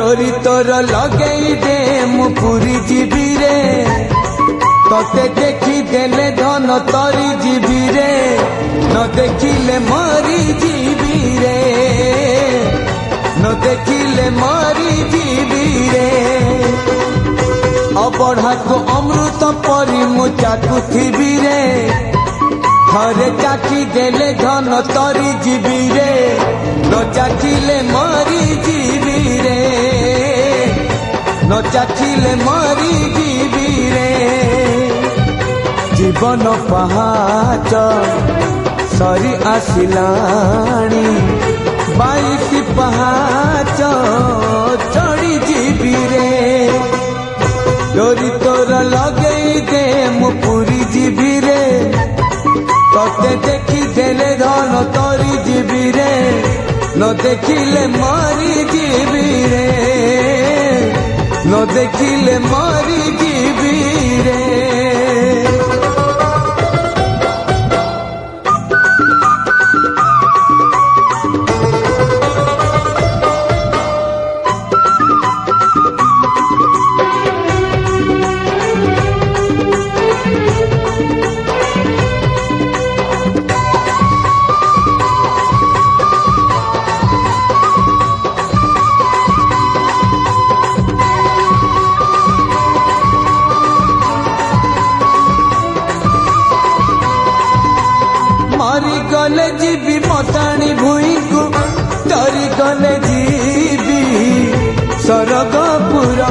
डोरी तोर लगेई दे मु पुरी जीवी रे तोते देखी देले धन तरी जीवी रे न देखिले मरी जीवी रे न देखिले मरी जीवी रे अबढ़ा को अमृत परी मु चाकुथिबी रे थरे चाखी देले धन तरी जीवी रे न चाखिले मरी जीवी रे न चाखिले मरी जीवी रे जीवन पहाच सरी आसिलाणी 22 पहाच चढ़ी जीवी रे डोरी तोर लगेई दे मु पुरी जीवी रे तोते देखी देले धन तरी जीवी रे न देखिले मरी जीवी रे न देखिले मरी जीवी रे मरी गले जीवी मताणी भूई को डरी गले जीवी सरगपुर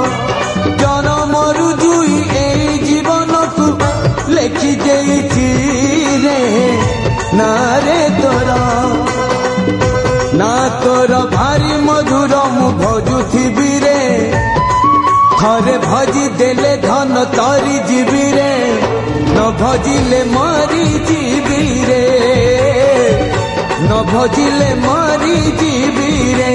जनमरु जुई ए जीवन को लेखी देइछि रे ना रे तोरा ना तोर भारी मधुर मु भजुथिबी रे थरे भजी देले धन तरी जीवी रे न भजिले मरी जीवी रे न भजिले मरी जीवी रे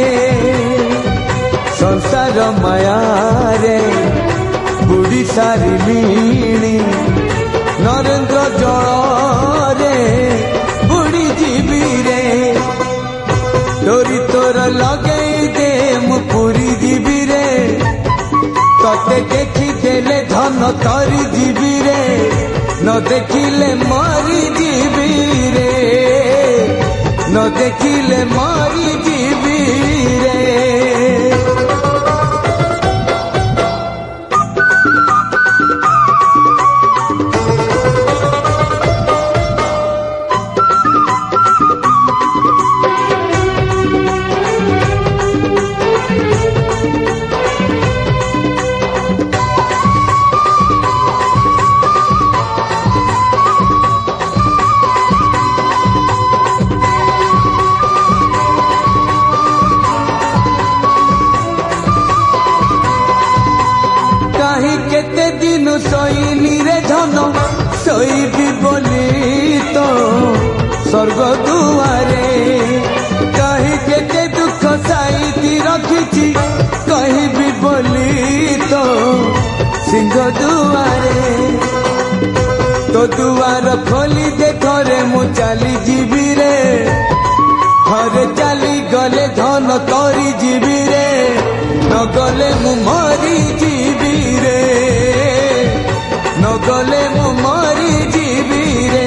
संसार माया रे बुढ़ी सारिलीणी नरेंद्र जल रे बुढ़ी जीवी रे डोरी तोर लगेई दे मु पुरी जीवी रे तोते देखी देले धन तरी जीवी रे न देखिले मरी जीवी रे न देखिले मरी जीवी रे केते दिन सोईनी रे धन सोईबी बोली तो स्वर्ग दुआरे कहीं केते दुख साईती रखिछि कहीं भी बोली तो सिंह दुआरे तो दुआर खोली दे थरे मु चली जीवी रे थरे चली गले धन तरी जीवी रे न गले मु मरी जीवी रे न गले मु मरी जीवी रे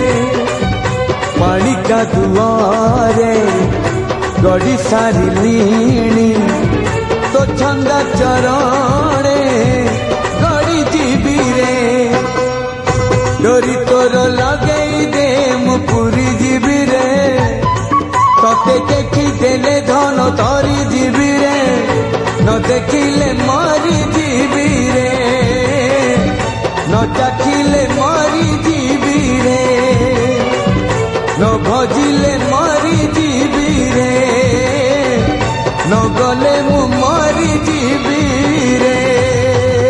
पानी का दुआरे गड़ी सारिलीणी तो छंदा चरणे गड़ी जीवी रे डोरी तोर लगेई दे मु पुरी जीवी रे तोते देखी देले धन तरी जीवी रे न देखिले मरी जीवी रे न चाखिले मरी जीवी रे न भजिले मरी जीवी रे न गले मु मरी जीवी